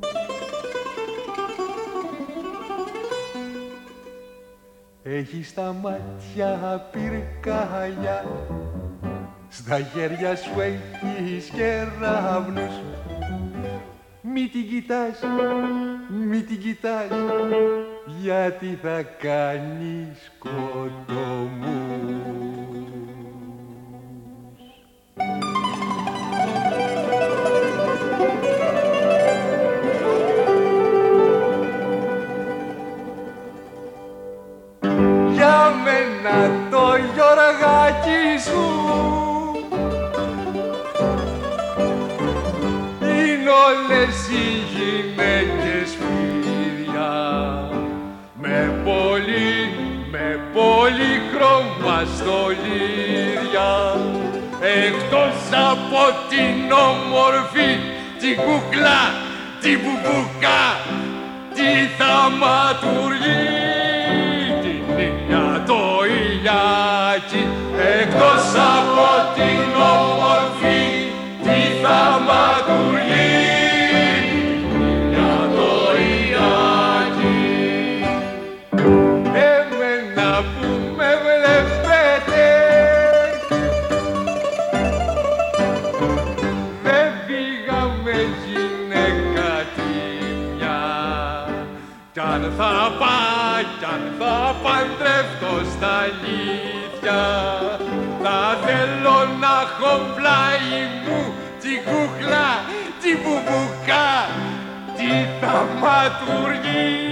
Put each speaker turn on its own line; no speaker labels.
Έχεις στα μάτια πυρκαγιά, στα χέρια σου έχεις κεραύνους. Μη την κοιτάς, μη την κοιτάς, γιατί θα κάνει σκοτωμούς. Για μένα το Γιωργάκι σου είναι όλες οι γυναίκες φίδια, με πολύχρωμα στολίδια, εκτός από την όμορφη, την κούκλα, την μπουμπούκα, τη θαυματουργή, την ήλια το ηλιάκι, εκτός από την όμορφη, τη θαυματουργή, την ήλια το ηλιάκι. Εμένα που με βλέπετε, δεν πήγαμε γυναίκα τιμιά, κι αν θα παντρευτώ στα αλήθεια, θα θέλω να έχω πλάι μου την κούκλα, την μπουμπουκά, τη θαυματουργή.